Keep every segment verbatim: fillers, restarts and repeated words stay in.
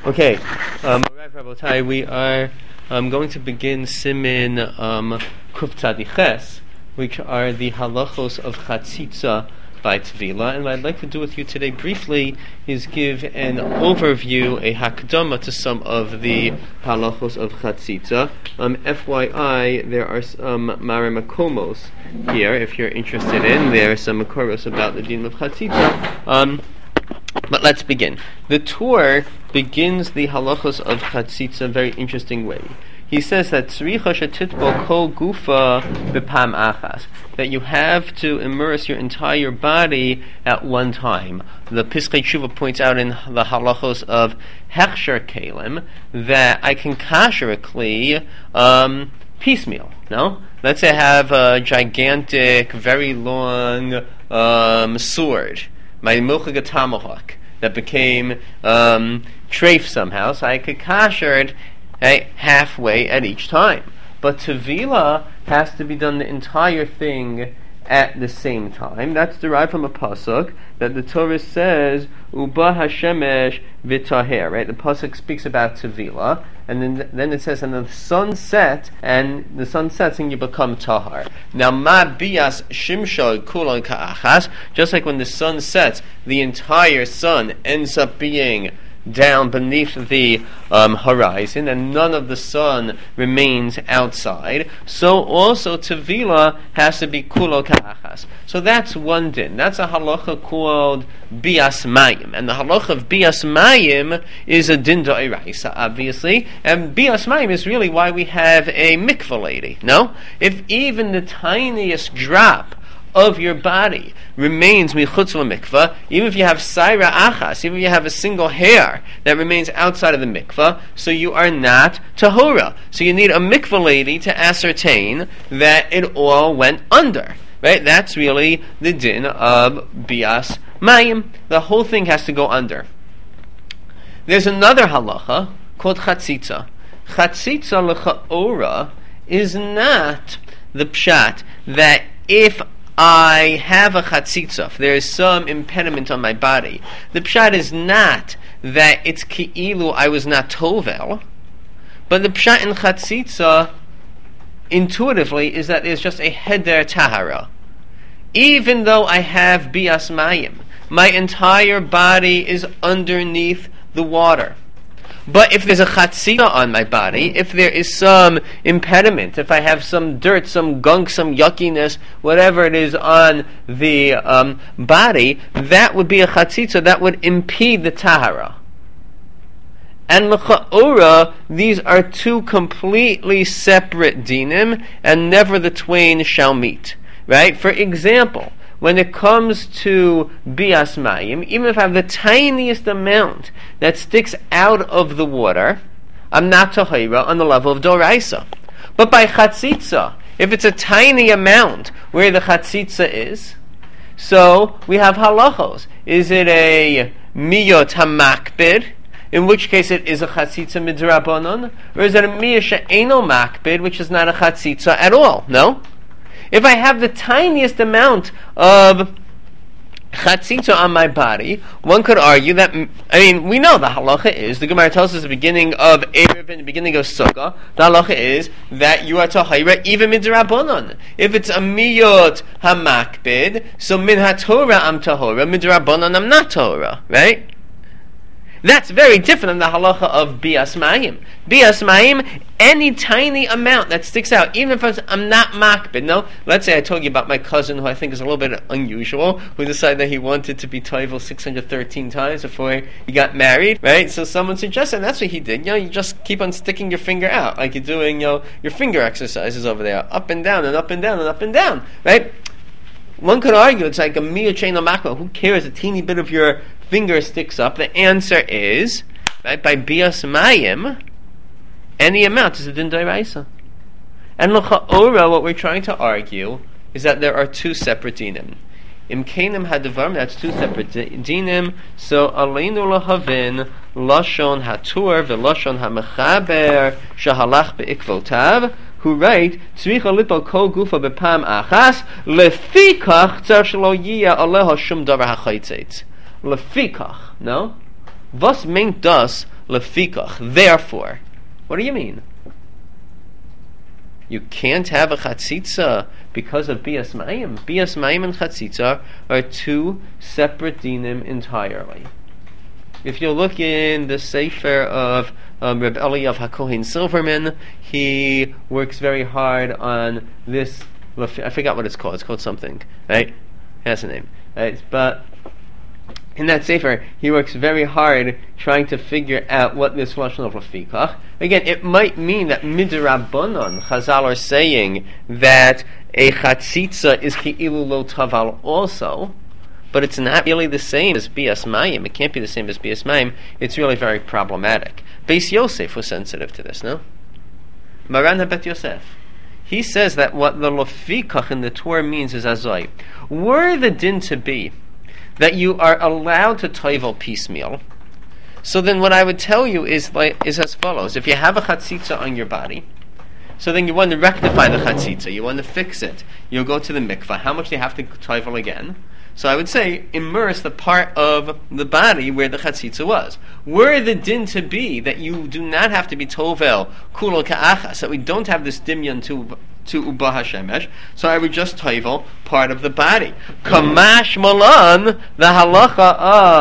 Okay, um, Rabotai, we are um, going to begin Simin um, Kuf Tzadiches, which are the halachos of Chatzitza by Tvila, and what I'd like to do with you today briefly is give an overview, a hakdama to some of the halachos of Chatzitza. Um, F Y I, there are some maremakomos here, if you're interested in. There are some makoros about the din of Chatzitza. Um, But let's begin. The Tur begins the halachos of Chatzitza in a very interesting way. He says that tzricha shetitbo kol gufa b'pam achas, that you have to immerse your entire body at one time. The Piskei Tshuva points out in the halachos of hechsher kelim that I can kasherically um, piecemeal. No, let's say I have a gigantic, very long um, sword, my milchig tomahawk, that became um, treif somehow, so I could kasher it uh, halfway at each time. But Tevila has to be done the entire thing at the same time. That's derived from a pasuk that the Torah says, Uba Hashemesh v'taher, right? The pasuk speaks about Tevila, and then then it says, and the sun sets, and the sun sets, and you become tahar. Now, ma bias shimshol kulon ka'achas, just like when the sun sets, the entire sun ends up being down beneath the um, horizon, and none of the sun remains outside. So also Tevila has to be kulo ka'achas. So that's one din. That's a halacha called bias mayim, and the halacha of bias mayim is a din d'oraisa, obviously. And bias mayim is really why we have a mikvah lady. No, if even the tiniest drop of your body remains michutz l'mikvah, even if you have saira achas, even if you have a single hair that remains outside of the mikvah, so you are not tahora. So you need a mikvah lady to ascertain that it all went under. Right? That's really the din of bias mayim. The whole thing has to go under. There's another halacha called chatzitza. Chatzitza l'cha'ora is not the pshat that if I have a chatzitza, if there is some impediment on my body, the pshat is not that it's ki'ilu I was not tovel, but the pshat in chatzitza intuitively is that there's just a heder tahara. Even though I have bias mayim, my entire body is underneath the water. But if there's a chatzitza on my body, if there is some impediment, if I have some dirt, some gunk, some yuckiness, whatever it is on the um, body, that would be a chatzitza that would impede the tahara. And l'cha'ora, these are two completely separate dinim, and never the twain shall meet. Right? For example, when it comes to bias mayim, even if I have the tiniest amount that sticks out of the water, I'm not tahira on the level of doraisa. But by chatzitza, if it's a tiny amount where the chatzitza is, so we have halachos. Is it a miyot hamakbid, in which case it is a chatzitza midrabanon, or is it a miyot she'eno makbid, which is not a chatzitza at all? No? If I have the tiniest amount of chatzitza on my body, one could argue that, I mean, we know the halacha is, the Gemara tells us at the beginning of Erev and the beginning of Sukkah, the halacha is that you are tahira even midrabanon. If it's a miyot hamakbid, so min haTorah I'm tahora, midrabanon I'm not tahora, right? That's very different than the halacha of bias mayim. Bias mayim, any tiny amount that sticks out, even if it's, I'm not makbid. No, let's say I told you about my cousin, who I think is a little bit unusual, who decided that he wanted to be toivel six hundred thirteen times before he got married, right? So someone suggested, and that's what he did. You know, you just keep on sticking your finger out, like you're doing, you know, your finger exercises over there, up and down and up and down and up and down, right? One could argue it's like a miyot she'eno makbid. Who cares? A teeny bit of your finger sticks up. The answer is, right, by bias mayim, any amount is a din d'oraisa. And l'cha'ora, what we're trying to argue is that there are two separate dinim. Im kenim hadavar, that's two separate dinim. So aleinu lahavin lashon hatur ve'lashon hamechaber shahalach be'ikvotav, who write tzricha lipol kol gufa b'pam achas lefikach tzar shelo yiyah aleha shum davar hachaytzeit. Lefikach, no? Was meint das lefikach. Therefore, what do you mean? You can't have a chatzitza because of bias mayim. Bias mayim and chatzitza are two separate dinim entirely. If you look in the Sefer of um, Reb Eliyav HaKohen Silverman, he works very hard on this. I forgot what it's called. It's called something, right? It has a name, right? But in that Sefer, he works very hard trying to figure out what this lashon of lefikach. Again, it might mean that midrabanan Chazal are saying that a chatzitza is ki'ilu lo taval also, but it's not really the same as bias mayim. It can't be the same as bias mayim. It's really very problematic. Beis Yosef was sensitive to this, no? Maran HaBet Yosef. He says that what the lefikach in the Torah means is azoi. Were the din to be that you are allowed to toivel piecemeal, so then what I would tell you is like is as follows. If you have a chatzitza on your body, so then you want to rectify the chatzitza, you want to fix it, you'll go to the mikvah. How much do you have to toivel again? So I would say, immerse the part of the body where the chatzitza was. Were the din to be that you do not have to be tovel kulo ka'achas, that we don't have this dimyan to to ubah hashemesh, so I would just tovel part of the body. Kamash malan, the halacha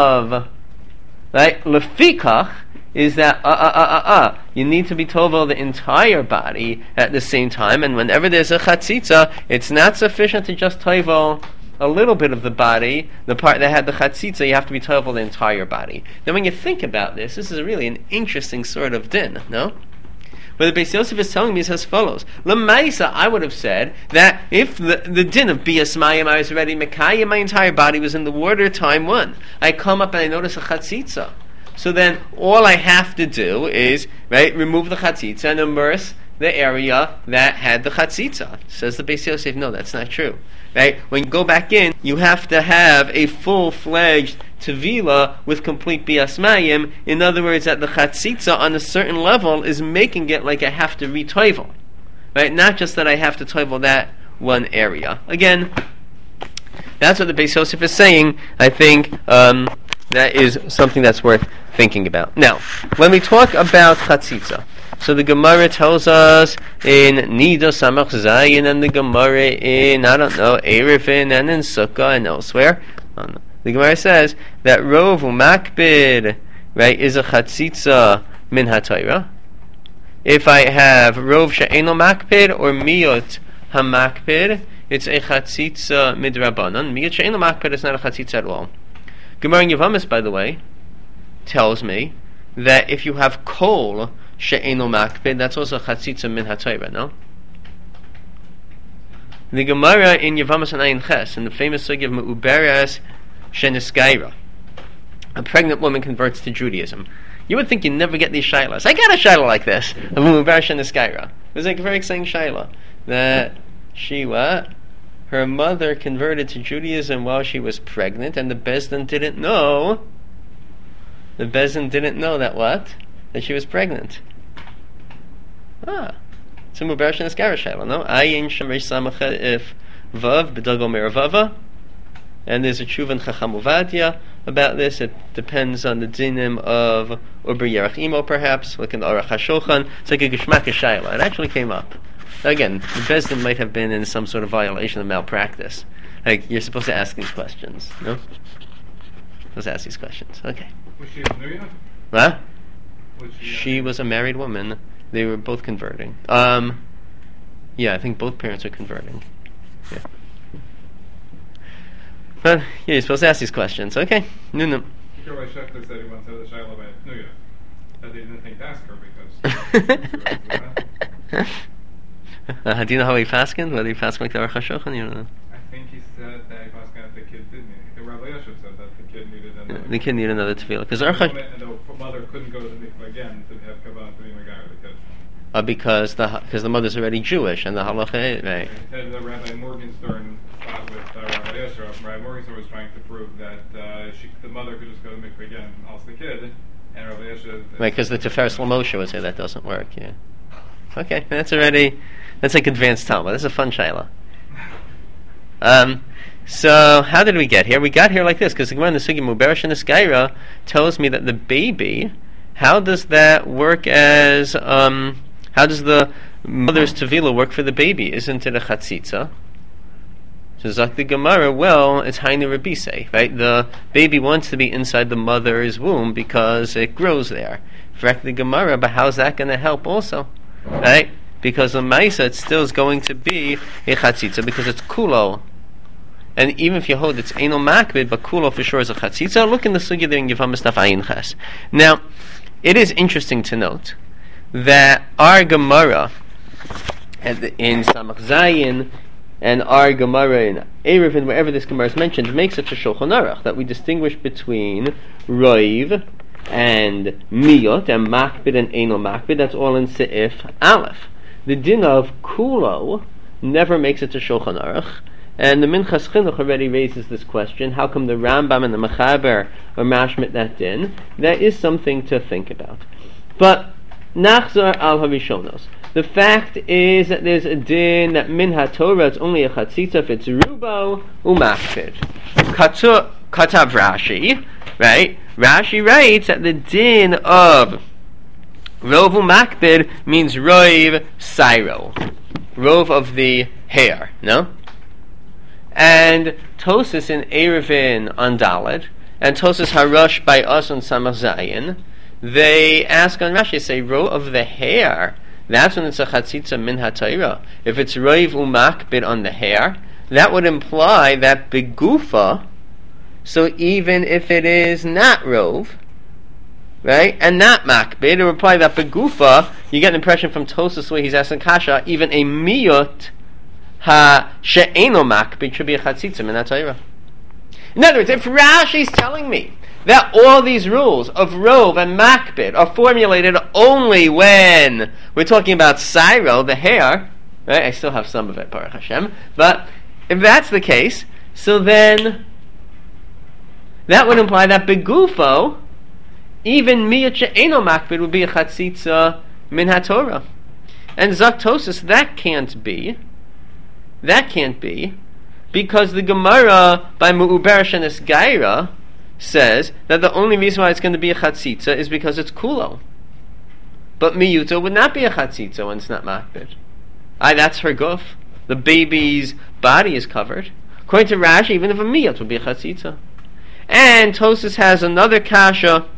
of right lefikach is that uh uh uh uh uh you need to be tovel the entire body at the same time, and whenever there's a chatzitza, it's not sufficient to just tovel a little bit of the body, the part that had the chatzitza, you have to be tovel the entire body. Now when you think about this, this is really an interesting sort of din, no? But the Beis Yosef is telling me is as follows. L'maisa, I would have said that if the, the din of bias mayim, I was already mekayim, my entire body was in the water, time one. I come up and I notice a chatzitza. So then all I have to do is, right, remove the chatzitza and immerse the area that had the chatzitza. Says the Beis Yosef, no, that's not true. Right? When you go back in, you have to have a full-fledged tevila with complete bias mayim. In other words, that the chatzitza on a certain level is making it like I have to re-toivel. Right? Not just that I have to toivel that one area. Again, that's what the Beis Yosef is saying. I think um, that is something that's worth thinking about. Now, when we talk about chatzitza, so the Gemara tells us in Nida Samach Zayin and the Gemara in, I don't know, Erevin and in Sukkah and elsewhere. Um, the Gemara says that Rov Umakbid, right, is a chatzitza min haTorah. If I have Rov She'eno Makbid or Miyot HaMakbid, it's a chatzitza midrabanan. Miyot She'eno Makbid is not a chatzitza at all. Gemara in Yevamos, by the way, tells me that if you have kol she'eno makpid, that's also chatzitza min haTorah, no? The Gemara in Yevamos and Ayin Ches, in the famous sugi of Me'uberes Sheniskaira, a pregnant woman converts to Judaism. You would think you'd never get these shaylas. I got a shayla like this, of Me'uberes Sheniskaira. It was like a very exciting shayla, that she, what? Her mother converted to Judaism while she was pregnant, and the Beis Din didn't know. The Beis Din didn't know that what? That she was pregnant. Ah. It's a Me'uberes Sheniskaira shayla, no? Ayin Shemesh Samacha if Vav B'Dago Meravava. And there's a Tshuva in Chacham Ovadia about this. It depends on the dinim of Uber Yerach Imo, perhaps, like in the Aruch HaShulchan. It's like a Geshmaka shayla. It actually came up. Again, the Beis Din might have been in some sort of violation of malpractice. Like, you're supposed to ask these questions, no? Supposed to ask these questions. Okay. Was she a Nuya? Huh? Was she, She was a married woman. They were both converting. Um, yeah, I think both parents are converting. Yeah. But, yeah, you're supposed to ask these questions. Okay. No, no. Rabbi Schechter said he once had a shayla about Nuya. That they didn't think to ask her because... uh, do you know how he faskened? Whether he faskened like the Aruch HaShulchan? You don't know. I think he said that he faskened that the kid did need it. The Rabbi Yashav said that the kid needed another... The kid needed another tefillah. Because the, Aruch and the mother couldn't go to the mikvah again to have kavanah to be megar the kid. Uh, because the because the mother's already Jewish and the halacha, right? And the Rabbi Morgenstern fought with uh, Rabbi Yashav. Rabbi Morgenstern was trying to prove that uh, she, the mother could just go to the mikvah again and ask the kid, and Rabbi Yashav... Right, because the Tiferes Lamoshe would say that doesn't work, yeah. Okay, that's already... That's like advanced Talmud. That's a fun shayla. Um, so, how did we get here? We got here like this, because the Gemara in the Sugi Me'uberes Sheniskaira tells me that the baby how does that work as, um, how does the mother's tevila work for the baby? Isn't it a chatzitza? So Zak the Gemara, well, it's Hainu Rabise, right? The baby wants to be inside the mother's womb because it grows there. Correct the Gemara, but how's that going to help also? Right? Because the Maisa, it still is going to be a chatzitza because it's kulo. And even if you hold it's Eino Makbid, but kulo for sure is a chatzitza, look in the sugya there in Yevamos Daf Ayin Ches. Now, it is interesting to note that our Gemara in Samach Zayin and our Gemara in Eruvin, wherever this Gemara is mentioned, makes such a Shulchan Aruch that we distinguish between Roiv and Miyot and Makbid and Eino Makbid. That's all in Seif Aleph. The din of Kulo never makes it to Shulchan Aruch, and the Minchas Chinuch already raises this question: how come the Rambam and the Mechaber are mashmit that din? That is something to think about. But Nachzor al Harishonos. The fact is that there's a din that min haTorah it's only a chatzitza if it's rubo umakbid. Katav Rashi, right? Rashi writes that the din of rov umakbid means roiv sairo, rov of the hair, no? And Tosis in Eruvin on Daled, and Tosis Harosh by us on Samach Zayin, they ask on Rashi, say rov of the hair. That's when it's a chatzitza min haTorah. If it's roiv umakbid on the hair, that would imply that begufa. So even if it is not rov, right, and not makbid, it would imply that begufa. You get an impression from Tosas where he's asking kasha. Even a miyot ha she'eno makbid should be a chatzitza min haTorah. In other words, if Rashi is telling me that all these rules of rov and makbid are formulated only when we're talking about sairo, the hair, right? I still have some of it, Baruch Hashem. But if that's the case, so then that would imply that begufo, even miyat she'eno makbid would be a chatzitza min haTorah. And Zak Tosas, that can't be. That can't be because the Gemara by Me'uber Shenes Gaira says that the only reason why it's going to be a chatzitza is because it's kulo. But miyuta would not be a chatzitza when it's not makbid. Aye, that's her guf. The baby's body is covered. According to Rashi, even if a miyut would be a chatzitza. And Tosas has another kasha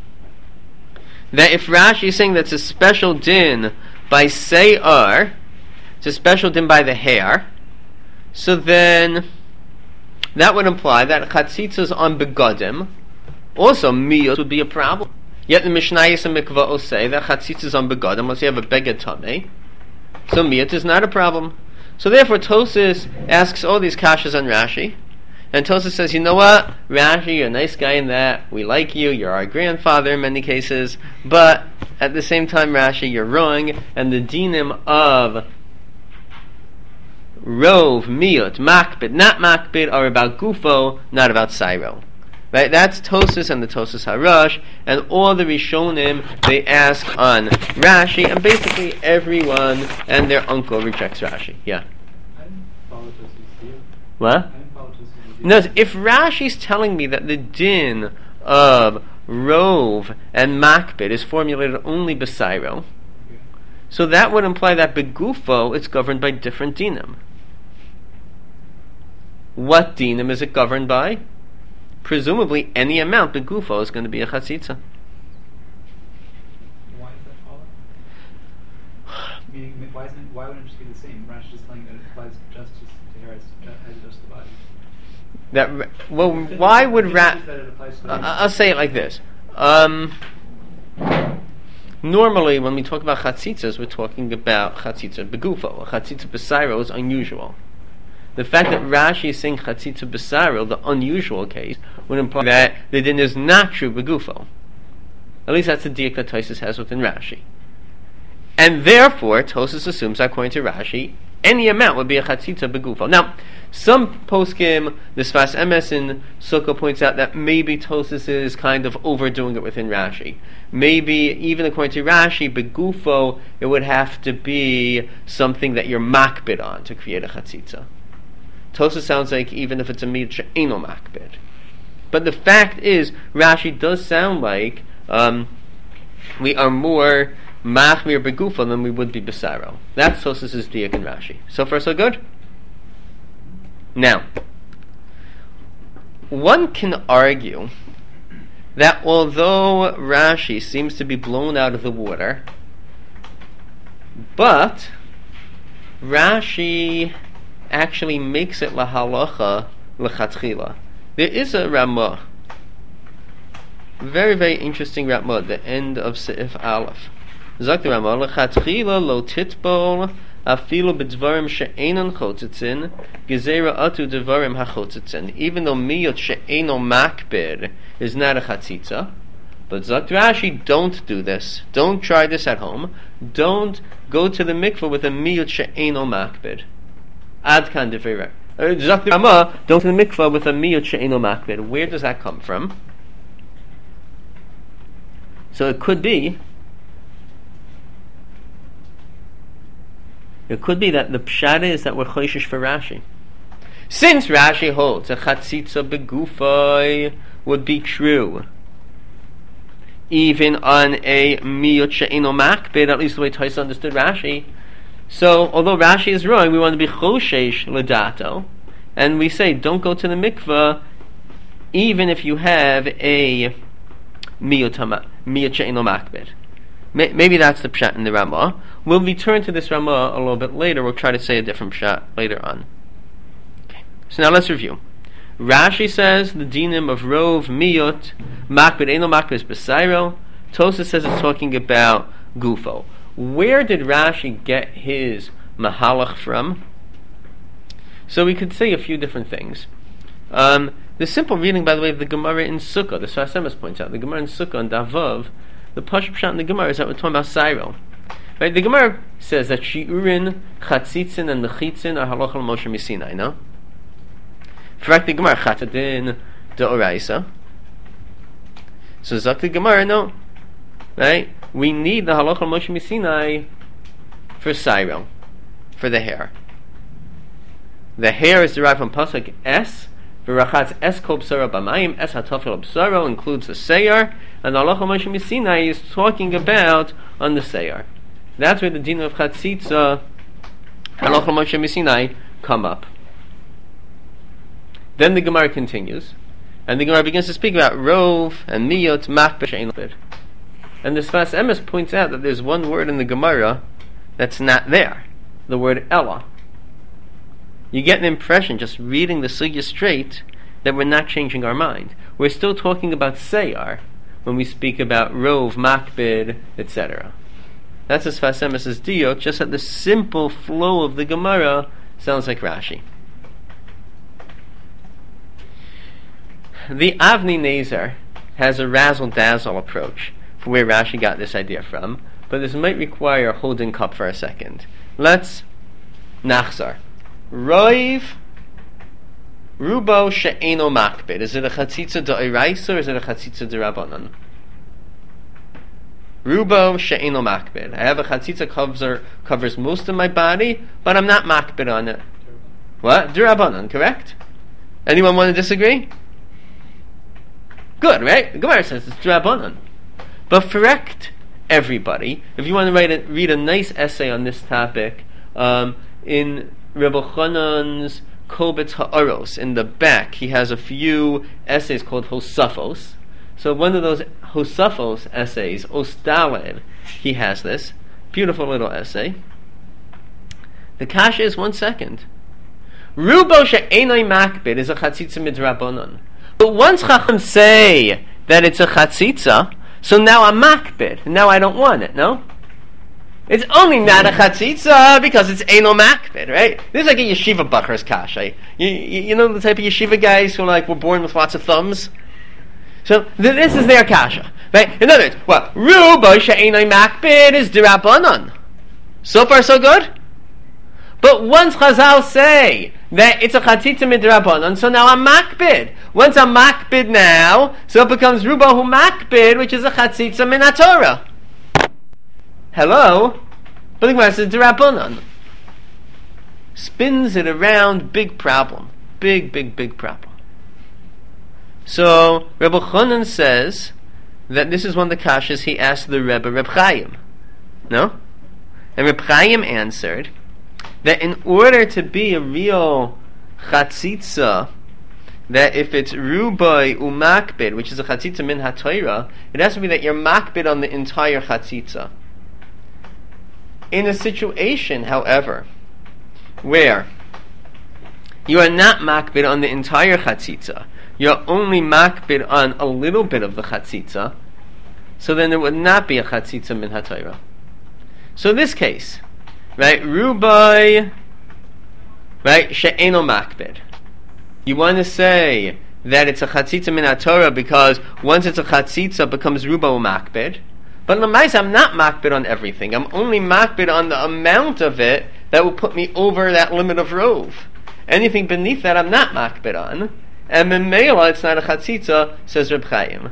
that if Rashi is saying that's a special din by seyar, it's a special din by the hair, so then that would imply that chatzitzas on begadim, also miyot would be a problem. Yet the Mishnayos and Mikvahos say that chatzitzas on begadim, unless you have a beged tameh, so miyot is not a problem. So therefore Tosas asks all these kashas on Rashi, and Tosas says, you know what, Rashi, you're a nice guy in that, we like you, you're our grandfather in many cases, but at the same time, Rashi, you're wrong, and the dinim of rov, miyut, makbid, not makbid, are about gufo, not about sairo. Right? That's Tosas and the Tosas Harosh, and all the Rishonim, they ask on Rashi, and basically everyone and their uncle rejects Rashi. Yeah? I didn't follow Tosas view. What? I didn't follow Tosas view. No, if Rashi's telling me that the din of rov and makbid is formulated only b'sairo, okay, so that would imply that begufo it's governed by different dinim. What dinim is it governed by? Presumably any amount begufo is going to be a chatzitza. Why is that follow? Meaning, why isn't it, why wouldn't it just be the same? Rashi just telling that it applies just to hair as it does to the body. That well, why would Ra? Uh, I'll say it like this. Um, normally, when we talk about chatzitzas, we're talking about chatzitza begufo. A chatzitza b'sairo is unusual. The fact that Rashi is saying chatzitza b'sairo, the unusual case, would imply that the din is not true begufo. At least that's the diak that Tosas has within Rashi. And therefore, Tosas assumes, according to Rashi, any amount would be a chatzitza begufo. Now, some poskim, the Sfas Emes in Sukkah points out that maybe Tosas is kind of overdoing it within Rashi. Maybe, even according to Rashi, begufo, it would have to be something that you're makbid on to create a chatzitza. Tosas sounds like even if it's a miyut she'eno makbid. But the fact is, Rashi does sound like um, we are more machmir begufa than we would be besaro. That's Tosfos' diak and Rashi. So far, so good? Now, one can argue that although Rashi seems to be blown out of the water, but Rashi actually makes it lahalacha lechatchila. There is a Ramah, very very interesting Ramah, the end of Seif Aleph. Zok the Ramah lechatchila lo titbol afilu b'dvarim she'enon chotzitzin gezerah atu dvarim hachotzitzin. Even though miyot she'eno makbid is not a chatzitza, but Zok Rashi, don't do this. Don't try this at home. Don't go to the mikveh with a miyot she'eno makbid. Ad kan deferah. Zok the Ramah, don't go to the mikveh with a miyot she'eno makbid. Where does that come from? So it could be It could be that the pshat is that we're choishish for Rashi. Since Rashi holds a chatzitza begufay would be true, even on a miyot she'eno makbid, at least the way Taisa understood Rashi. So, although Rashi is wrong, we want to be choshesh ledato, and we say don't go to the mikveh, even if you have a miyot she'eno makbid. Maybe that's the pshat in the Ramah. We'll return to this Ramah a little bit later. We'll try to say a different pshat later on. Okay. So now let's review. Rashi says the dinim of rov miyot makbid eno makbid is besairo. Tosfos says it's talking about gufo. Where did Rashi get his mahalach from? So we could say a few different things. Um, the simple reading, by the way, of the Gemara in Sukkah, the Sfas Emes points out, the Gemara in Sukkah and Davav, the Pashut pshat in the Gemara is that we're talking about Sairo. Right? The Gemara says that Shiurin, Chatzitzin, and Mechitzin are halacha Moshe Misinai, no? Correct the Gemara, Chatadin, Deoraisa. So Zok the Gemara, no. Right? We need the halacha Moshe Misinai for Sairo, for the hair. The hair is derived from Pasuk S, V'rachatz es kol b'sara b'mayim, es hatafel b'sara includes the seyar, and the halacha Moshe Misinai is talking about on the seyar. That's where the din of chatzitza, halacha Moshe Misinai, come up. Then the Gemara continues, and the Gemara begins to speak about rov and miyot makbid she'ein makbid. And the Sfas Emes points out that there's one word in the Gemara that's not there, the word ella. You get an impression, just reading the sugya straight, that we're not changing our mind. We're still talking about seyar when we speak about rov, makbid, et cetera. That's as Sfas Emes' diot, just that the simple flow of the Gemara sounds like Rashi. The Avni Nezer has a razzle-dazzle approach for where Rashi got this idea from, but this might require holding cup for a second. Let's nachzar. Roiv Rubo she'eno makbid. Is it a chatzitza d'oraisa or is it a chatzitza d'rabanan? Rubo she'eno makbid. I have a chatzitza cover, covers most of my body, but I'm not makbid on it. What? D'rabanan, correct? Anyone want to disagree? Good, right? The Gemara says it's d'rabanan. But correct everybody. If you want to write a, read a nice essay on this topic, um, in Rebbe Chanan's Kobetz Ha'aros, in the back, he has a few essays called Hosafos. So one of those Hosafos essays, Ostaled, he has this beautiful little essay. The kasha is one second. Rubo she'enoi makbid is a chatzitza midrabanan. But once Chacham say that it's a chatzitza, so now I'm makbid. Now I don't want it, no? It's only not a chatzitza because it's eno makbid, right? This is like a yeshiva bacher's kasha. You, you, you know the type of yeshiva guys who like were born with lots of thumbs? So th- this is their kasha, right? In other words, well, rubo she'enoi makbid is d'rabanan. So far so good? But once Chazal say that it's a chatzitza midrabanan, so now I'm makbid. Once I'm makbid now, so it becomes rubo hu makbid, which is a chatzitza min haTorah. Hello? But the Gemara says d'rabanan. Spins it around, big problem. Big, big, big problem. So, Rebbe Chanan says that this is one of the kashas he asked the Rebbe Reb Chaim. No? And Reb Chaim answered that in order to be a real chatzitza, that if it's rubai umakbid, which is a chatzitza min ha-Torah, it has to be that you're makbid on the entire chatzitza. In a situation, however, where you are not makbid on the entire chatzitza, you're only makbid on a little bit of the chatzitza, so then there would not be a chatzitza min ha-Torah. So in this case, right, rubai, right, she'eno makbid. You want to say that it's a chatzitza min ha-Torah because once it's a chatzitza, it becomes ruba u'makbid. But l'maisa, I'm not makbid on everything. I'm only makbid on the amount of it that will put me over that limit of rov. Anything beneath that, I'm not makbid on. And memela, it's not a chatzitza, says Reb Chaim.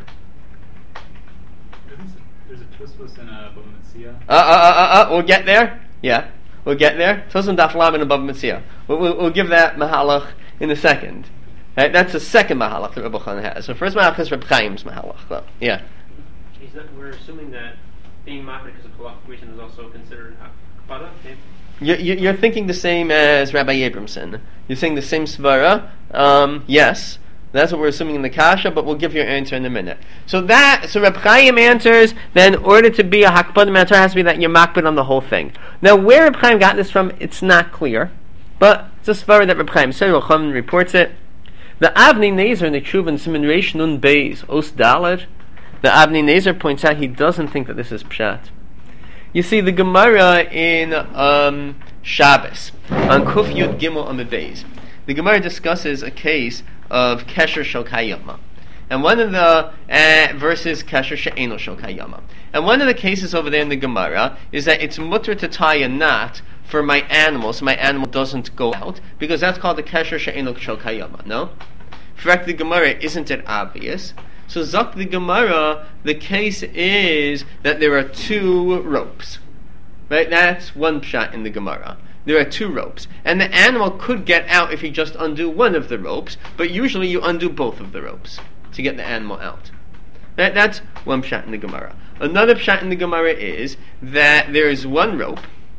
There's a Tosfos in a Bava Metzia. Uh, uh, uh, uh, uh, we'll get there. Yeah, we'll get there. Tosfos daf lamed in Bava Metzia. We'll, we'll, we'll give that mahalach in a second. Right? That's the second mahalach that Rebbe Chanan has. So first mahalach is Reb Chaim's mahalach. So, yeah. Is that, we're assuming that being makbid because of halachic reason is also considered hakpada. You're, you're thinking the same as Rabbi Abramson. You're saying the same svara. Um, yes, that's what we're assuming in the kasha, but we'll give you your answer in a minute. So that, so Reb Chaim answers that in order to be a hakpada matter, it has to be that you're makbid on the whole thing. Now, where Reb Chaim got this from, it's not clear, but it's a svara that Reb Chaim said. Reb Chaim reports it. The Avnei Nezer in the Tshuva in Siman Reish Nun Beis Os Daled, the Avnei Nezer points out he doesn't think that this is pshat. You see, the Gemara in um, Shabbos on Kuf Yud Gimel on the days, the Gemara discusses a case of Kesher Shel Kayama, and one of the uh, verses Kesher She'eno Shel Kayama, and one of the cases over there in the Gemara is that it's mutter to tie a knot for my animal, so my animal doesn't go out, because that's called the Kesher She'eno Shel Kayama. No, for the Gemara, isn't it obvious? So Zak the Gemara, the case is that there are two ropes. Right? That's one pshat in the Gemara. There are two ropes. And the animal could get out if you just undo one of the ropes, but usually you undo both of the ropes to get the animal out. That, that's one pshat in the Gemara. Another pshat in the Gemara is that there is one rope,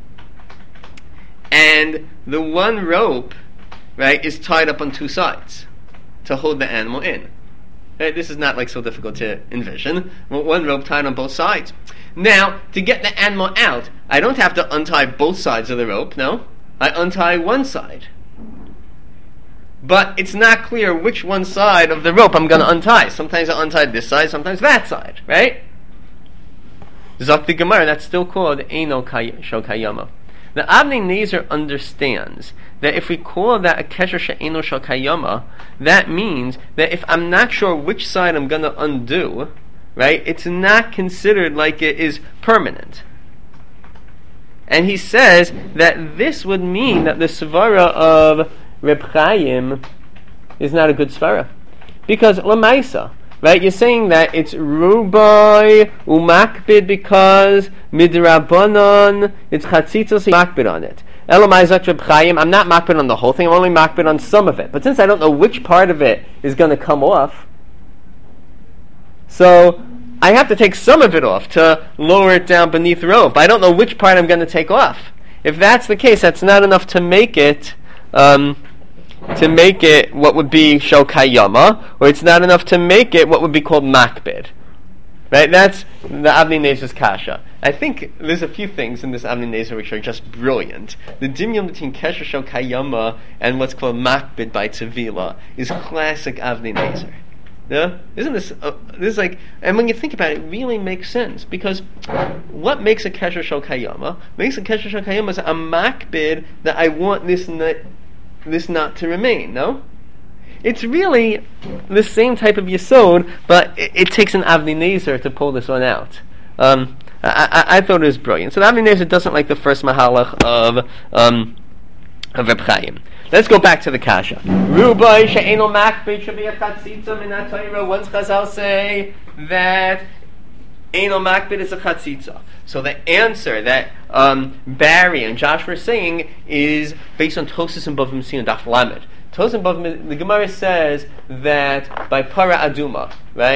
and the one rope, right, is tied up on two sides to hold the animal in. Right, this is not like so difficult to envision. One rope tied on both sides. Now, to get the animal out, I don't have to untie both sides of the rope, no. I untie one side. But it's not clear which one side of the rope I'm going to untie. Sometimes I untie this side, sometimes that side, right? Zok the Gemara, that's still called Eino Shel Kayama. The Avnei Nezer understands that if we call that a Kesher She'eno Shel Kayama, that means that if I'm not sure which side I'm going to undo, right, it's not considered like it is permanent. And he says that this would mean that the svara of Reb Chaim is not a good svara. Because Lamaisa, right, you're saying that it's rubai umakbid because midrabanan, it's chatzitza, so makbid on it. Elamai Zak Reb Chaim, I'm not makbid on the whole thing, I'm only makbid on some of it. But since I don't know which part of it is going to come off, so I have to take some of it off to lower it down beneath rov. But I don't know which part I'm going to take off. If that's the case, that's not enough to make it um, to make it what would be Shel Kayama, or it's not enough to make it what would be called makbid. Right? That's the Avnei Nezer's kasha. I think there's a few things in this Avnei Nezer which are just brilliant. The dimyon between Kesher Shel Kayama and what's called makbid by Tevila is classic Avnei Nezer. Yeah? Isn't this, uh, this is like, and when you think about it, it really makes sense, because what makes a Kesher Shel Kayama? Makes a Kesher Shel Kayama is a makbid that I want this not, this not to remain, no? It's really the same type of yesod, but it, it takes an Avnei Nezer to pull this one out. Um, I, I, I thought it was brilliant. So the Avnei Nezer doesn't like the first mahalach of um, of Reb Chaim. Let's go back to the kasha. Rubai she'eno makbid should be a chatzitza min ha-Torah. Once Chazal say that eno makbid is a chatzitza. So the answer that um, Barry and Josh were saying is based on Tosfos and Bava Metzia and Daf Lamed. Tosfos and Bava Metzia, the Gemara says that by para aduma, right?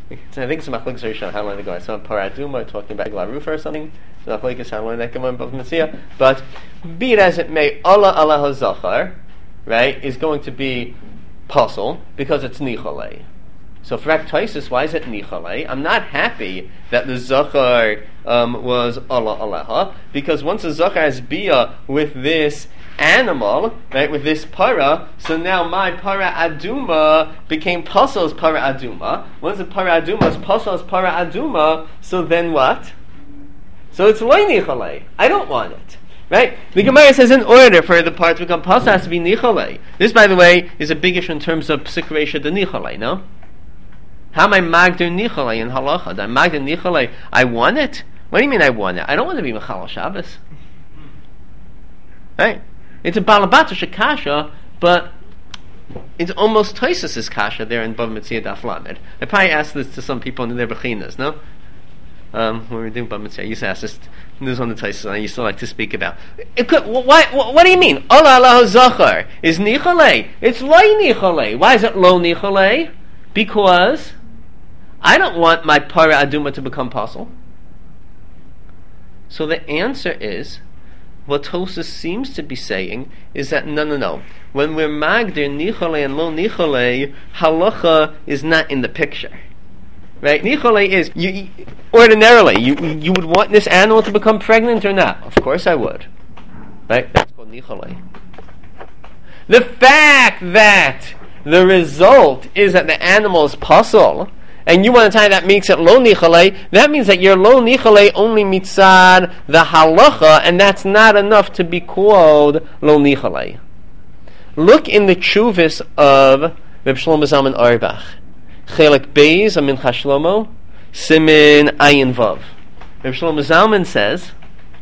I think it's a machlokes Rishon how long to go. I saw Paraduma talking about Eglah Rufa or something. So machlokes how long that Gemara above Metzia. But be it as it may, Allah Allah HaZachar, right, is going to be puzzle because it's Nicholei. So for Taisus, why is it Nicholei? I'm not happy that the Zachar um, was Allah Aleha, because once the Zachar has Bia with this animal, right, with this para, so now my para aduma became Pasol's para aduma. Once the para aduma is Pasol's para aduma, so then what? So it's loy Nicholei. I don't want it. Right? The Gemara says in order for the part to become Pasal has to be Nicholei. This, by the way, is a big issue in terms of Psik Reisha de Nicholei, no? How am I Magdir Nicholei in Halacha? I'm Magdir Nicholei. I want it? What do you mean I want it? I don't want to be Mechal Shabbos. Right? It's a Balabata Shekasha, but it's almost Tosis' Kasha there in Bav Mitzvah Daf Lamed. I probably asked this to some people in their Bechinas, no? Um, when we were doing Bav Mitzvah, I used to ask this. This is one of the Tosis I used to like to speak about. It could, what, what, what do you mean? Allah Allah Zachar is Nicholei. It's Lo Nicholei. Why is it Lo Nicholei? Because I don't want my Para Aduma to become Pasul. So the answer is, what Tosis seems to be saying is that no, no, no. When we're Magdir Nicholei and Lo Nicholei, Halacha is not in the picture. Right? Nicholei is, you, you, ordinarily, you you would want this animal to become pregnant or not? Of course I would. Right? That's called Nicholei. The fact that the result is that the animal is Pasul, and you want to tell me that makes it Lo Nicholei, that means that you're Lo Nicholei only mitzad the halacha, and that's not enough to be called Lo Nicholei. Look in the Chuvis of Reb Shlomo Zalman Auerbach. Chelik Beis, Amin Chashlomo, Simin Ayin Vav. Reb Shlomo Zalman says,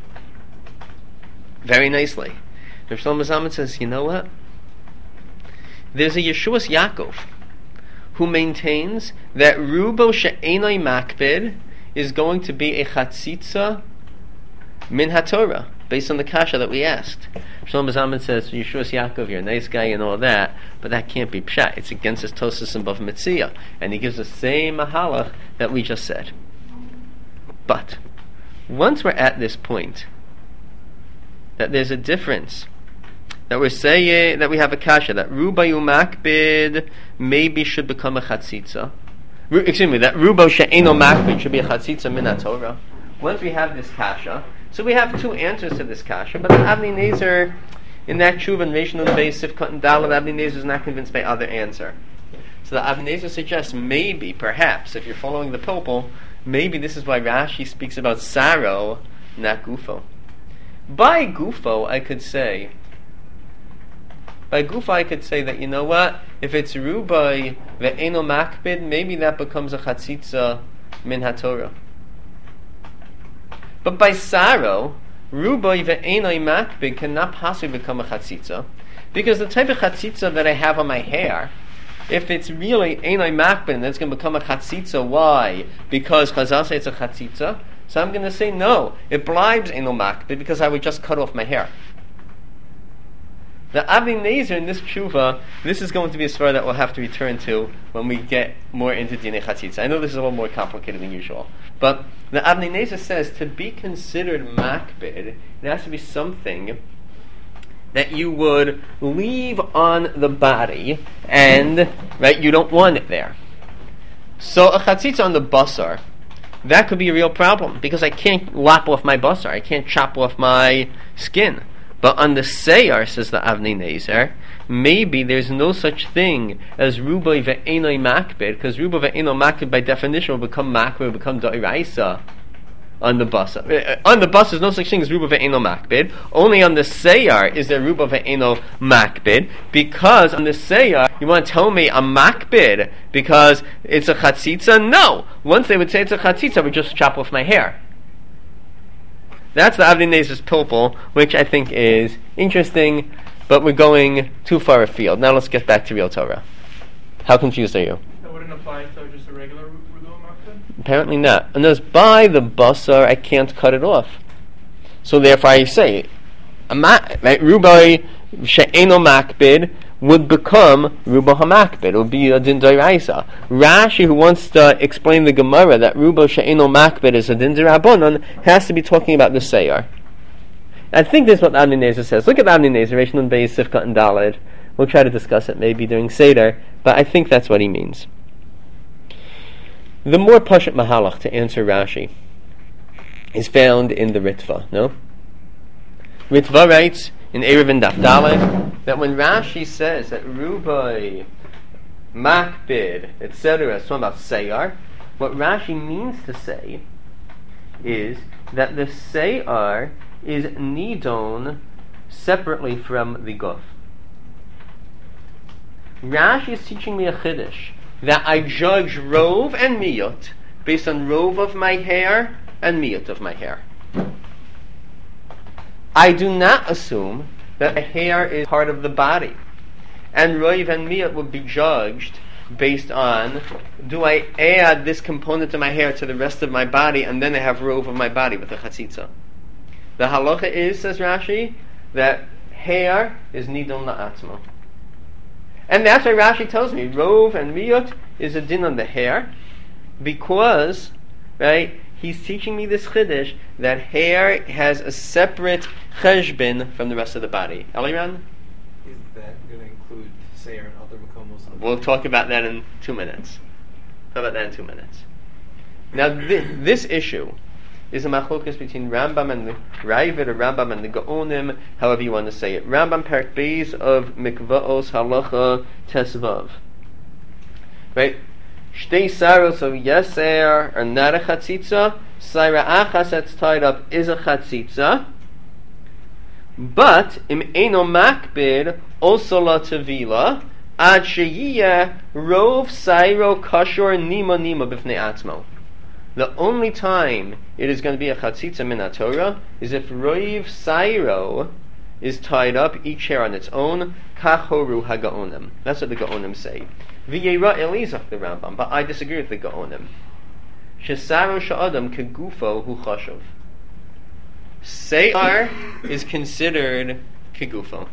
very nicely, Reb Shlomo Zalman says, you know what? There's a Yeshuas Yaakov who maintains that Rubo She'enoi Makbid is going to be a Chatzitza Min HaTorah, based on the kasha that we asked. Shlomo Zalman says, Yeshuas Yaakov, you're a nice guy and all that, but that can't be pshat. It's against his Tosis and Bav Metzia. And he gives the same mahalach that we just said. But, once we're at this point, that there's a difference, that we're saying that we have a kasha, that Rubayu Makbid maybe should become a Chatzitza. Ru- excuse me, that Rubo She'eno Makbid should be a Chatzitza Min HaTorah. Once we have this kasha, so we have two answers to this kasha, but the Avnei Nezer, in that tshuva and Reish Nun Beis Sifkat and Daled, Avnei Nezer is not convinced by other answer. So the Avnei Nezer suggests maybe, perhaps, if you're following the Pilpul, maybe this is why Rashi speaks about Saro, not Gufo. By Gufo, I could say, by Gufo, I could say that, you know what, if it's Rubai ve'eno makbid, maybe that becomes a Chatzitza Min HaTorah. But by Saro, Rubai ve'enoi makbid cannot possibly become a chatzitza, because the type of chatzitza that I have on my hair, if it's really enoi makbid, then it's going to become a chatzitza. Why? Because Chazal says it's a chatzitza. So I'm going to say no. It blibes enoi makbid because I would just cut off my hair. The Avnei Nezer in this tshuva, this is going to be a svara that we'll have to return to when we get more into Dinei Chatzitza. I know this is a little more complicated than usual, but the Avnei Nezer says to be considered makbid, it has to be something that you would leave on the body, and right, you don't want it there. So a chatzitza on the basar, that could be a real problem because I can't lop off my basar, I can't chop off my skin. But on the Seyar, says the Avnei Nezer, maybe there's no such thing as Rubai ve'enoi makbid, because Rubai ve'enoi makbid by definition will become makbid, will become da'iraisa on the bus. Uh, on the bus, there's no such thing as Rubai ve'enoi makbid. Only on the Seyar is there Rubai ve'enoi makbid, because on the Seyar, you want to tell me a makbid because it's a chatzitza? No! Once they would say it's a chatzitza, I would just chop off my hair. That's the Avnei Nezer's Pilpul, which I think is interesting, but we're going too far afield. Now let's get back to real Torah. How confused are you? That wouldn't apply to just a regular Rudo Makbid? Apparently not. And those by the basar, I can't cut it off. So therefore I say, Rubai she'eno makbid, would become Rubo Hamakbid. It would be a din d'oraisa. Rashi, who wants to explain the Gemara that Rubo she'eno makbid is a din d'Rabbanan, has to be talking about the Seyar. I think this is what Avnei Nezer says. Look at Avnei Nezer, Reish Nun Beis Sifkat and Daled. We'll try to discuss it maybe during Seder, but I think that's what he means. The more Pashat Mahalach to answer Rashi is found in the Ritva, no? Ritva writes in Erev and Daf Daled that when Rashi says that Rubai, Makbid, et cetera is talking about Seyar, what Rashi means to say is that the Seyar is nidon separately from the Guf. Rashi is teaching me a chiddush that I judge rov and miyut based on rov of my hair and miyut of my hair. I do not assume that the hair is part of the body, and rov and miyut would be judged based on, do I add this component of my hair to the rest of my body, and then I have rov of my body with the chatzitza. The halacha is, says Rashi, that hair is nidon la'atzmo. And that's why Rashi tells me, rov and miyut is a din on the hair, because, right, he's teaching me this chiddush, that hair has a separate cheshbin from the rest of the body. Eliran? Is that going to include Seir and other makomos? We'll talk about that in two minutes. Talk about that in two minutes. Now, th- this issue is a machlokas between Rambam and the Ravid, or Rambam and the Gaonim, however you want to say it. Rambam Perek Beis of Mikvaos Halacha Tesvav. Right? Shtei saros of yeser are not a chatzitza. Saira achas that's tied up is a chatzitza. But im eno makbid also la tevila ad sheyiyah rov sairo kashor nima nima b'fnei atzmo. The only time it is going to be a chatzitza min haTorah is if roiv sairo is tied up, each hair on its own. Kachoru hagaonim. That's what the Gaonim say. V'yeira elizach the Rambam, but I disagree with the Gaonim. Shesaro sha'adam kegufo hu chashuv. Seyar is considered kegufo.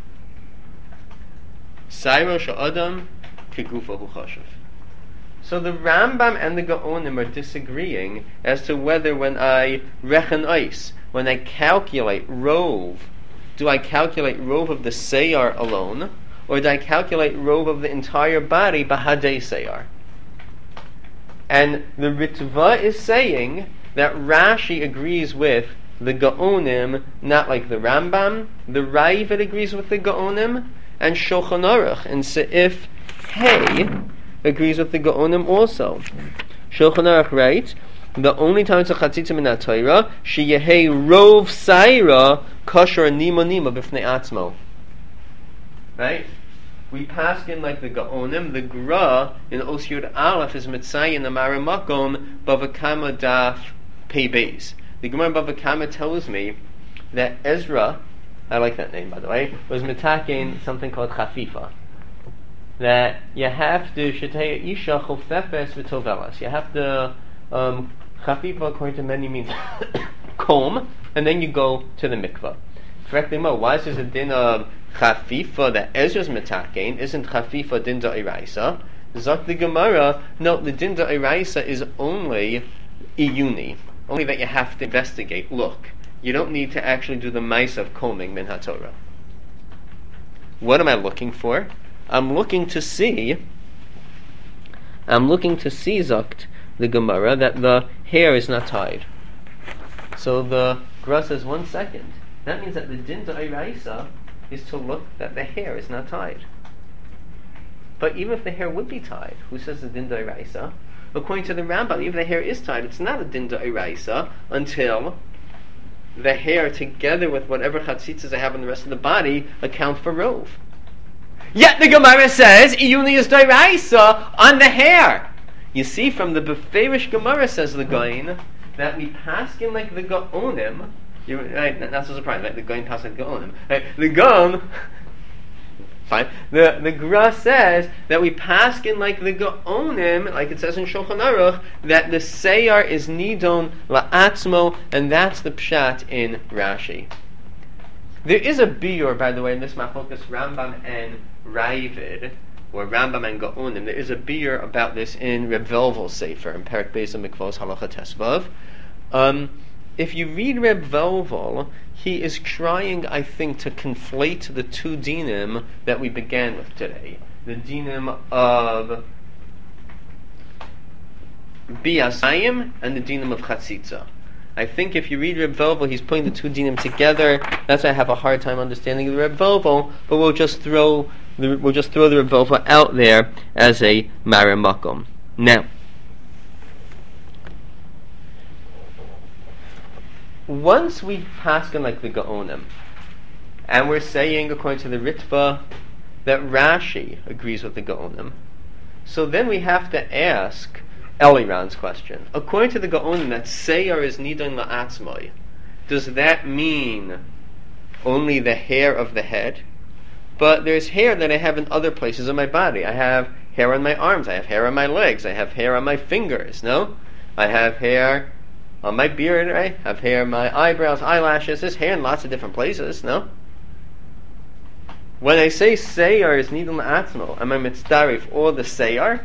Sairo sha'adam kegufo hu chashuv. So the Rambam and the Gaonim are disagreeing as to whether when I rechen ois, when I calculate rov, do I calculate rov of the Seyar alone, or do I calculate rov of the entire body bahadei Seyar? And the Ritva is saying that Rashi agrees with the Gaonim, not like the Rambam. The Ravid agrees with the Gaonim, and Shulchan Aruch and Seif Hey agrees with the Gaonim also. Shulchan Aruch writes, the only time it's a chatzitza min haTorah, sheyehei rov saira kosher nima nima b'fnei atzmo. Right? We paskin like the Gaonim. The Gra in Os Yud Aleph is mitzayin amar makom bavakama daf pei beis. The Gemara Bava Kama tells me that Ezra, I like that name by the way, was mitakin something called chafifa. That you have to shetei isha chofefes v'tovelas. You have to um, chafifa, according to many means comb, and then you go to the mikvah. Correctly, Mo, why is this a din of chafifa that Ezra's mitakin? Isn't chafifa din da'iraisa? Zok the Gemara, no, the din da'iraisa is only iyuni. Only that you have to investigate, look. You don't need to actually do the mice of combing min haTorah. What am I looking for? I'm looking to see, I'm looking to see, Zokt, the Gemara, that the hair is not tied. So the Gra says, one second. That means that the din da'iraisa is to look that the hair is not tied. But even if the hair would be tied, who says the din da'iraisa? According to the Rambam, even if the hair is tied, it's not a din da'iraisa until the hair, together with whatever chatzitzas I have on the rest of the body, account for rov. Yet the Gemara says iyuni is da'iraisa on the hair. You see, from the beferish Gemara, says the Gaon, that we paskin like the Gaonim. You're, right, not so surprised, right? The Gaon paskin like the Gaonim. Right? The Gaon. Fine. The the Gra says that we paskin like the Gaonim, like it says in Shulchan Aruch, that the Seyar is nidon la'atzmo, and that's the pshat in Rashi. There is a biur, by the way, in this machlokas Rambam and Ravid, or Rambam and Gaonim. There is a biur about this in Reb Velvel's Sefer, in Perek Beis Mikvos Halacha Tesvav. Um, if you read Reb Velvel, he is trying, I think, to conflate the two dinim that we began with today. The dinim of Biasayim and the dinim of Chatzitza. I think if you read Reb Velvel, he's putting the two dinim together. That's why I have a hard time understanding the Reb Velvel, but we'll just throw the, we'll just throw the Reb Velvel out there as a Maramakom. Now, once we pass on like the Gaonim, and we're saying according to the Ritva that Rashi agrees with the Gaonim, so then we have to ask Eliran's question. According to the Gaonim, that Seyar is Nidon La'atzmai, does that mean only the hair of the head? But there's hair that I have in other places of my body. I have hair on my arms, I have hair on my legs, I have hair on my fingers, no? I have hair on my beard, right? I have hair on my eyebrows, eyelashes. There's hair in lots of different places, no? When I say Seyar is Nidon La'atzmo, am I mitzdarif or the Seyar?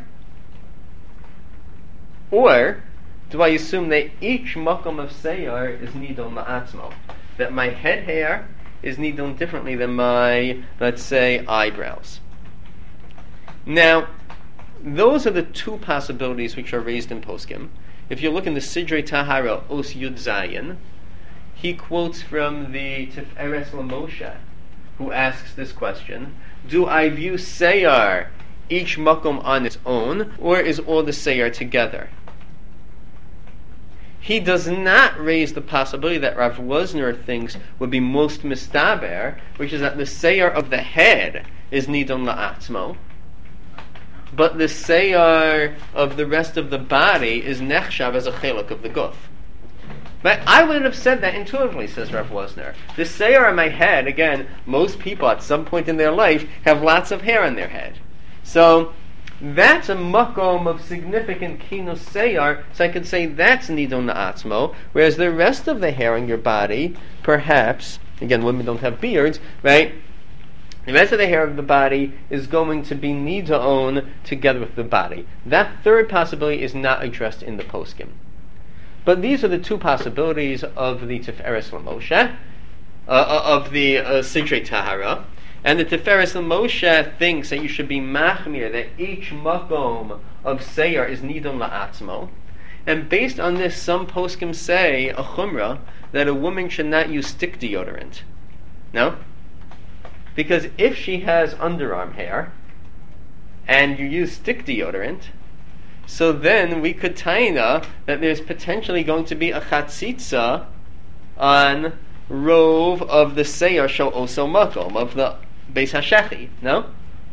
Or do I assume that each makom of Seyar is Nidon La'atzmo? That my head hair is Nidon differently than my, let's say, eyebrows. Now, those are the two possibilities which are raised in Poskim. If you look in the Sidrei Tahara Os Yud Zayin, he quotes from the Tiferet LaMoshe, who asks this question: do I view Seyar each makom on its own, or is all the Seyar together? He does not raise the possibility that Rav Wosner thinks would be most mistaber, which is that the Seyar of the head is Nidon La'atzmo, but the Seyar of the rest of the body is Nechshav as a chelak of the guf. But I would have said that intuitively, says Rav Wosner. The Seyar on my head, again, most people at some point in their life have lots of hair on their head. So that's a makom of significant kinus Seyar, so I could say that's Nidon La'atzmo, whereas the rest of the hair on your body, perhaps, again, women don't have beards, right? The rest of the hair of the body is going to be Nidon together with the body. That third possibility is not addressed in the poskim. But these are the two possibilities of the Tiferet LaMoshe, uh, of the uh, Sidrei Tahara. And the Tiferet LaMoshe thinks that you should be machmir, that each makom of Seyar is Nidon La'atzmo. And based on this, some poskim say, a chumrah, that a woman should not use stick deodorant. No? Because if she has underarm hair, and you use stick deodorant, so then we could taina that there's potentially going to be a chatzitza on rove of the Seyar shel oso makom, of the Beis HaShechi, no?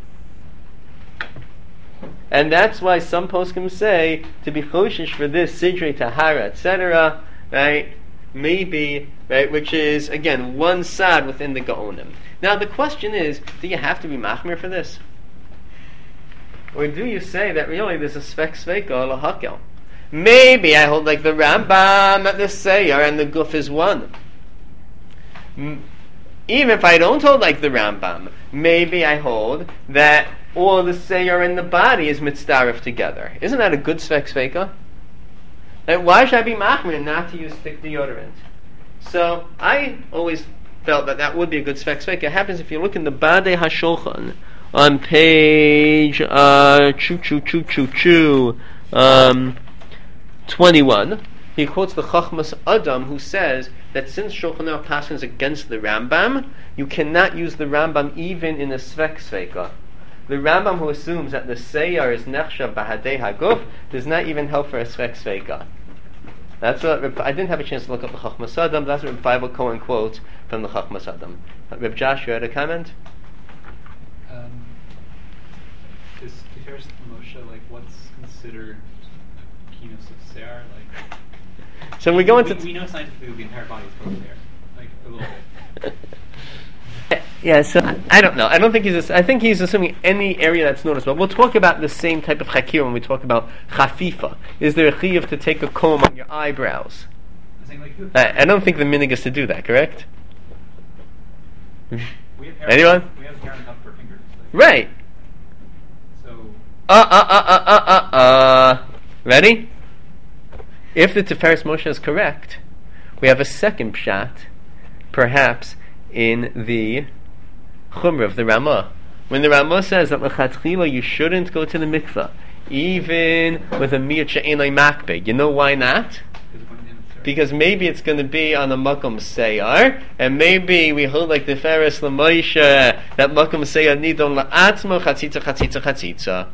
And that's why some poskim say, to be choshish for this, Sidrei Tahara, et cetera, right, maybe, right, which is, again, one sad within the Gaonim. Now the question is, do you have to be machmir for this? Or do you say that really there's a svek sveka lahakel? Maybe I hold like the Rambam at the Seyar and the guf is one. M- Even if I don't hold like the Rambam, maybe I hold that all the Seyar and the body is mitzdarif together. Isn't that a good svek sveka? Like, why should I be machmir not to use stick deodorant? So I always felt that that would be a good svek sveka. It happens if you look in the Badei HaShulchan on page uh, choo choo choo choo choo um, twenty-one. He quotes the Chachmas Adam, who says that since Shulchan Aruch passes against the Rambam, you cannot use the Rambam even in a svek sveka. The Rambam, who assumes that the Seyar is nechshav bahadei haguf, does not even help for a svek sveka. That's what I didn't have a chance to look up the Chachmas Adam. That's what Reb Feivel Cohen quotes from the Chachmas Adam. Reb Josh, you had a comment? Um, is Tiferet LaMoshe, like, what's considered kinus of Seyar? Like, so we go into we, we know scientifically the entire body is covered there, like a little bit. Yeah, so I, I don't know. I don't think he's. I think he's assuming any area that's noticeable. We'll talk about the same type of chakir when we talk about chafifa. Is there a chiyuv to take a comb on your eyebrows? I'm saying, like, I, I don't think the minig is to do that. Correct? We have hair Anyone? enough- We have hair enough for fingers. Like, Right. So Uh, uh, uh, uh, uh, uh, uh. Ready? If the Tiferes Moshe is correct, we have a second pshat, perhaps in the Chumrah of the Ramah. When the Ramah says that l'chatchila you shouldn't go to the mikveh, even with a mir she'enai makbeg. You know why not? Because maybe it's going to be on a makom seyar, and maybe we hold like the Tiferes Moshe that makom seyar nidon la'atzmo chatzitza chatzitza chatzitza.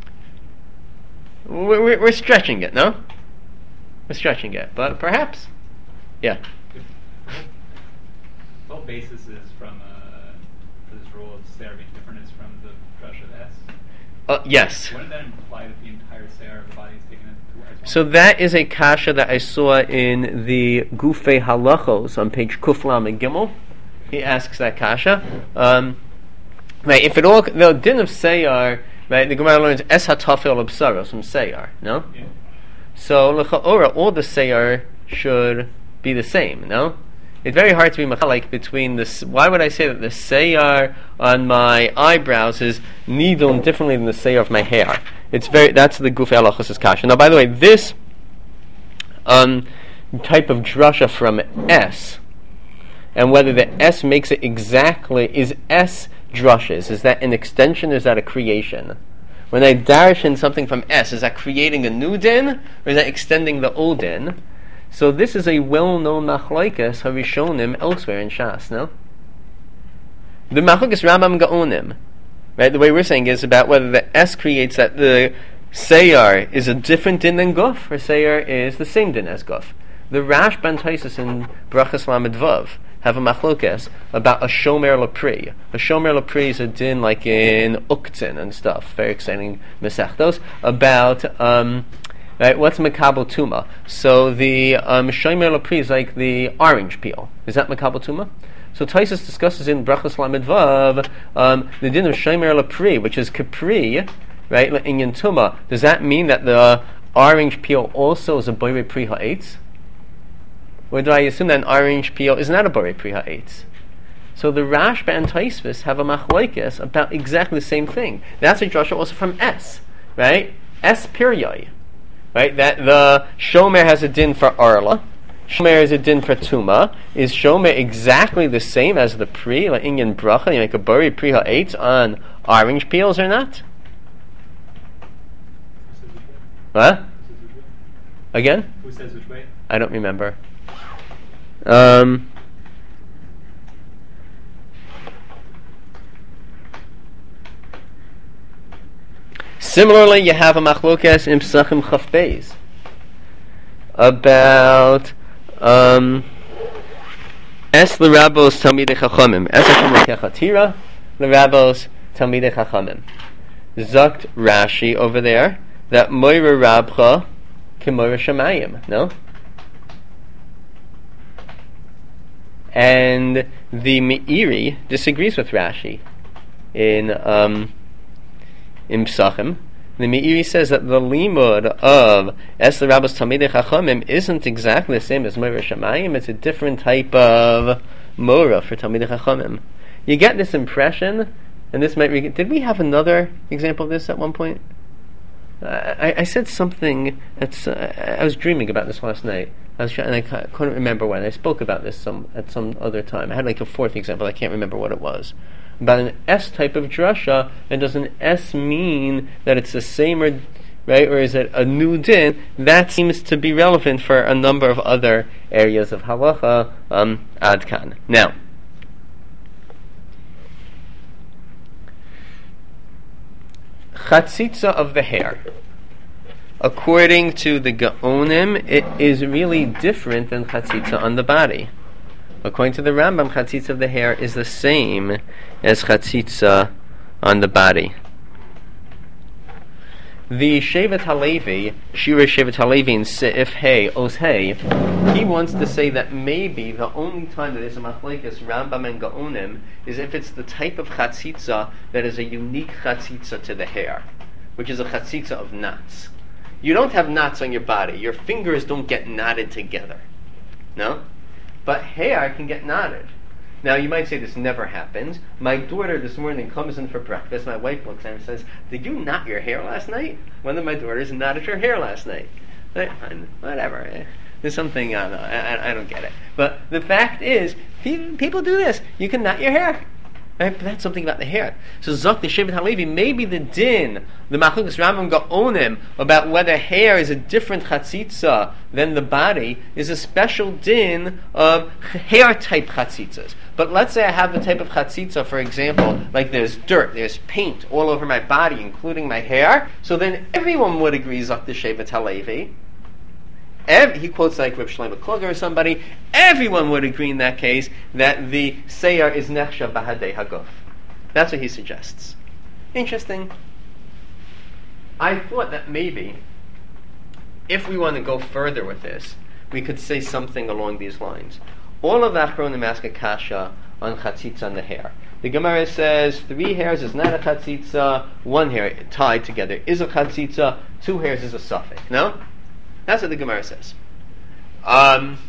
We're, we're, we're stretching it, no? We're stretching it, but perhaps, yeah. the whole basis is from uh, this rule of Seir being different is from the drush of S. Uh, yes. Wouldn't that imply that the entire Seir of the body is taken as one? So that is a kasha that I saw in the Gufei Halachos on page Kuflam and Gimel. He asks that kasha. Um, right, if it all the din of Seyar, right? The Gemara learns es hatafel absaros from Seyar, no? Yeah. So l'cha'ora, all the Seyar should be the same, no? It's very hard to be machalik between this. Why would I say that the Seyar on my eyebrows is nidon differently than the Seyar of my hair? It's very. That's the Gufei Halachos kasha. Now, by the way, this um, type of drasha from S, and whether the S makes it exactly is S drushes. Is that an extension or is that a creation? When I darish in something from S, is that creating a new din or is that extending the old din? So this is a well-known machlokes harishonim elsewhere in Shas, no? The machlokes Rambam Gaonim, right? The way we're saying is about whether the S creates that the Seyar is a different din than Guf or Seyar is the same din as Guf. The Rash Ban Taisus in Brachas Lamed Vav have a machlokes about a shomer lapri. A shomer lapri is a din like in Uktzin and stuff. Very exciting mesechtos about um, right. What's makabel tuma? So the um, shomer lapri is like the orange peel. Is that makabel tuma? So Taisus discusses in Brachas Lamed Vav um, the din of shomer lapri, which is kapri, right? In yentuma. Does that mean that the orange peel also is a boire pri ha'etz? Or do I assume that an orange peel is not a borei pri ha'etz? So the Rashba and Taisvis have a machlokes about exactly the same thing. That's a drasha also from S, right? S period, right? That the shomer has a din for arla, shomer is a din for tuma. Is shomer exactly the same as the pri, like inyan bracha? You make a borei pri ha'etz on orange peels or not? What? Again? Who says which way? I don't remember. Um, similarly, you have a machlokes in Psachim Chaf Beis about um, Es l'rabos Talmidei Chachamim. Es Hashem l'kechatira l'rabos Talmidei Chachamim. Zakt Rashi over there that Moira Rabcha K'Moira Shamayim. No. And the Meiri disagrees with Rashi in um, in Psachim. The Meiri says that the limud of Es l'Rabbos Talmidei Chachamim isn't exactly the same as Moira Shamayim. It's a different type of Mora for Talmidei Chachamim. You get this impression, and this might be. Did we have another example of this at one point? Uh, I, I said something. That's. Uh, I was dreaming about this last night. I was trying, and I couldn't remember when. I spoke about this some at some other time. I had like a fourth example. I can't remember what it was. About an S type of drasha, and does an S mean that it's the same, or right, or is it a new din? That seems to be relevant for a number of other areas of halacha. Um, Adkan. Now, chatzitza of the hair. According to the Gaonim, it is really different than chatzitza on the body. According to the Rambam, chatzitza of the hair is the same as chatzitza on the body. The Shevet Halevi, Shira Shevet Halevi in Seif Hey, Os Hey, he wants to say that maybe the only time that there's a machlekes Rambam and Gaonim is if it's the type of chatzitza that is a unique chatzitza to the hair, which is a chatzitza of knots. You don't have knots on your body. Your fingers don't get knotted together. No? But hair can get knotted. Now, you might say this never happens. My daughter this morning comes in for breakfast. My wife looks at her and says, "Did you knot your hair last night?" One of my daughters knotted her hair last night. Like, whatever. Eh. There's something, I don't know. I, I don't get it. But the fact is, pe- people do this. You can knot your hair. Right? But that's something about the hair. So Zok the Shevet Halevi, maybe the din, the Machlokes Rambam Gaonim, about whether hair is a different chatzitza than the body, is a special din of hair type chatzitzas. But let's say I have the type of chatzitza, for example, like there's dirt, there's paint all over my body, including my hair. So then everyone would agree Zok the Shevet Halevi. Every, he quotes like Reb Shlomo Kluger or somebody. Everyone would agree in that case that the Seyar is Nechshav Bahadei Haguf. That's what he suggests. Interesting. I thought that maybe, if we want to go further with this, we could say something along these lines. All of the Achronim ask a kasha on chatzitza on the hair. The Gemara says three hairs is not a chatzitza, one hair tied together is a chatzitza, two hairs is a suffix. No? That's what the Gemara says. Um,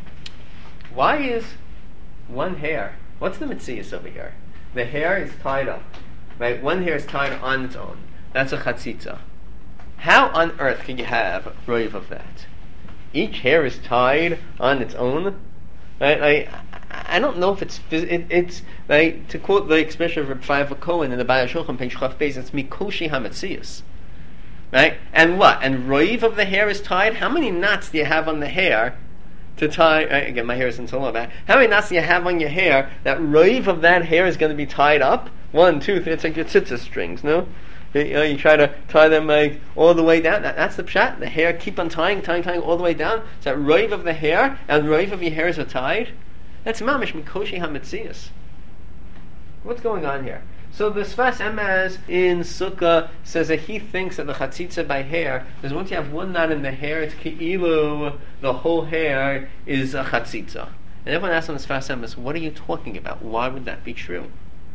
why is one hair? What's the mitzias over here? The hair is tied up, right? One hair is tied on its own. That's a chatzitza. How on earth can you have a roiv of that? Each hair is tied on its own. Right? Like, I don't know if it's it, it's like to quote the expression of Reb Chaim Cohen in the Bayar Shulchan page Chaf Beis. It's mikoshi hametzias. Right? And what? And roiv of the hair is tied? How many knots do you have on the hair to tie? Right? Again, my hair isn't so long back. How many knots do you have on your hair that roiv of that hair is going to be tied up? One, two, three. It's like your tzitzit strings, no? You, you know, you try to tie them like all the way down. That, that's the pshat. The hair keep on tying, tying, tying all the way down. So that roiv of the hair and roiv of your hairs are tied. That's mamish mikoshi hametzias. What's going on here? So the Sfas Emez in Sukkah says that he thinks that the chatzitza by hair, because once you have one knot in the hair, it's ke'ilu, the whole hair is a chatzitza. And everyone asks on the Sfas Emez, what are you talking about? Why would that be true?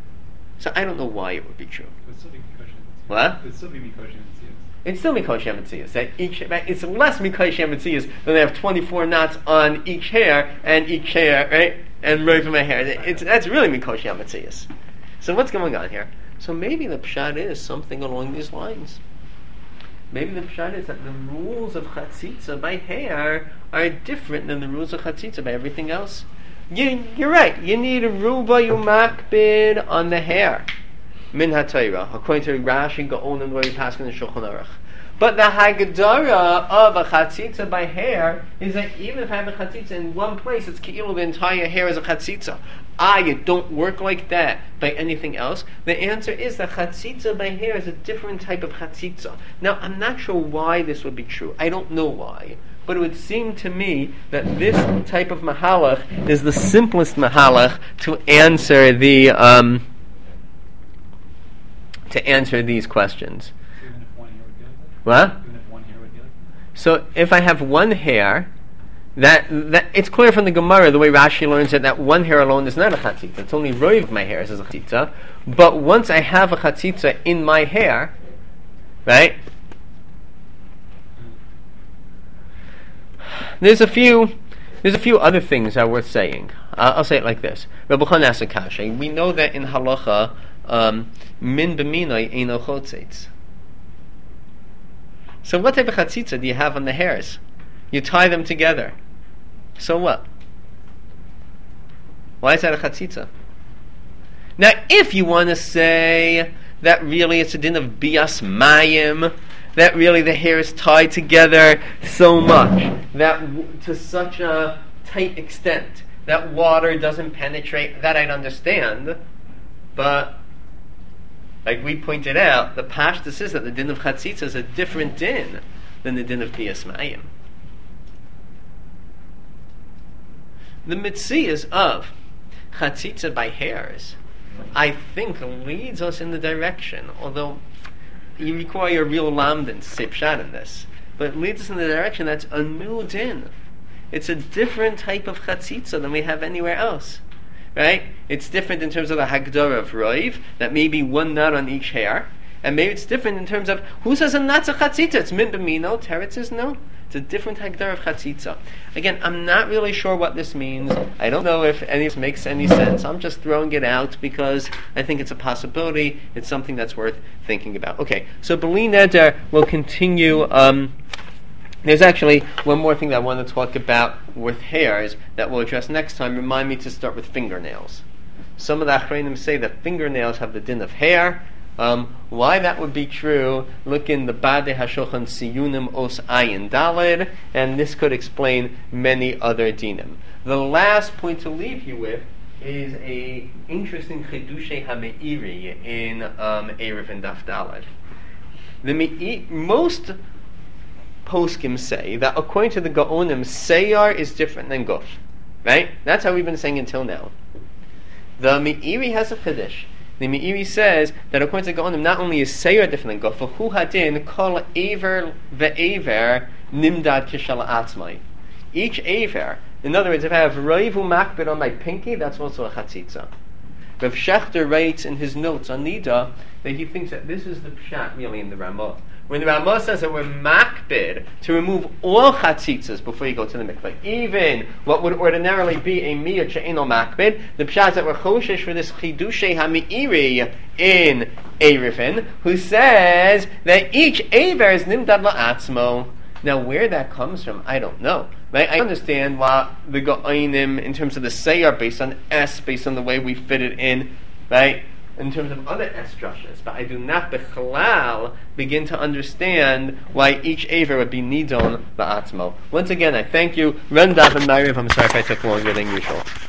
So I don't know why it would be true. It would still be Mikoshi. What? It would still be Mikoshi Metzias. It's still Mikoshi Hametzias. That each, it's less Mikoshi Hametzias than they have twenty-four knots on each hair, and each hair, right? And right from my hair. It's, that's really Mikoshi Hametzias. So what's going on here? So maybe the pshat is something along these lines. Maybe the pshat is that the rules of chatzitza by hair are different than the rules of chatzitza by everything else. You, you're right. You need a ruba yumakbid on the hair. Min HaTorah, according to Rashi, Gaon, and where we pass in the Shulchan Aruch. But the Hagdara of a chatzitza by hair is that even if I have a chatzitza in one place, it's ki'il the entire hair is a chatzitza. Ah, you don't work like that by anything else. The answer is that chatzitza by hair is a different type of chatzitza. Now, I'm not sure why this would be true. I don't know why. But it would seem to me that this type of mahalach is the simplest mahalach to answer the um, to answer these questions. Even if one hair would get it? What? Even if one hair would get it? So if I have one hair, that that it's clear from the Gemara, the way Rashi learns it, that one hair alone is not a chatzitza. It's only roiv of my hair is a chatzitza. But once I have a chatzitza in my hair, right? There's a few there's a few other things that are worth saying. Uh, I'll say it like this. Rabbi Chon asks a kasha. We know that in halacha, um, min b'minoi eino chotzetz. So what type of chatzitza do you have on the hairs? You tie them together. So what? Why is that a chatzitza? Now, if you want to say that really it's a din of bias mayim, that really the hair is tied together so much, that w- to such a tight extent, that water doesn't penetrate, that I'd understand. But, like we pointed out, the pashtus is that the din of chatzitza is a different din than the din of bias mayim. The mitzias of chatzitza by hairs, I think, leads us in the direction, although you require a real lamdan to say pshat in this, but it leads us in the direction that's a new din. It's a different type of chatzitza than we have anywhere else, right? It's different in terms of the hagdara of roiv, that may be one knot on each hair, and maybe it's different in terms of who says a knot's a chatzitza. It's min b'mino. Teretz says no. It's a different hagdara of chatzitza. Again, I'm not really sure what this means. I don't know if any of this makes any sense. I'm just throwing it out because I think it's a possibility. It's something that's worth thinking about. Okay, so B'li Neder will continue. Um, there's actually one more thing that I want to talk about with hairs that we'll address next time. Remind me to start with fingernails. Some of the Achronim say that fingernails have the din of hair. Um, why that would be true, look in the Badei HaShulchan Siyunim Os Ayin Daled, and this could explain many other dinim. The last point to leave you with is a interesting Chidushay HaMe'iri in um, Erev and Daf Daled. The Me'i- most poskim say that according to the Gaonim, Seyar is different than Guf. Right? That's how we've been saying until now. The Me'iri has a Chiddush. The Me'iri says that according to Gaonim, not only is Seyar different than Guf, but Hu Hadin Kol Aver Ve'aver Nimdad Kishal Atzmai. Each Aver, in other words, if I have Reivu Makbid on my pinky, that's also a Chatzitza. Rav Shechter writes in his notes on Nida that he thinks that this is the Pshat really in the Ramah. When the Ramah says that we're makbid to remove all chatzitzas before you go to the mikveh, even what would ordinarily be a miyah she'eno makbid, the pshat is that we're choshesh for this chidushei hami'iri in Erevin, who says that each aver is nimdad la'atzmo. Now, where that comes from, I don't know. Right? I understand why the Gaonim, in terms of the Seyar, based on S, based on the way we fit it in, right? In terms of other S drushes, but I do not bechalal begin to understand why each aver would be nidon la'atzmo. Once again, I thank you. Ren Dav and Mariv, I'm sorry if I took longer than usual.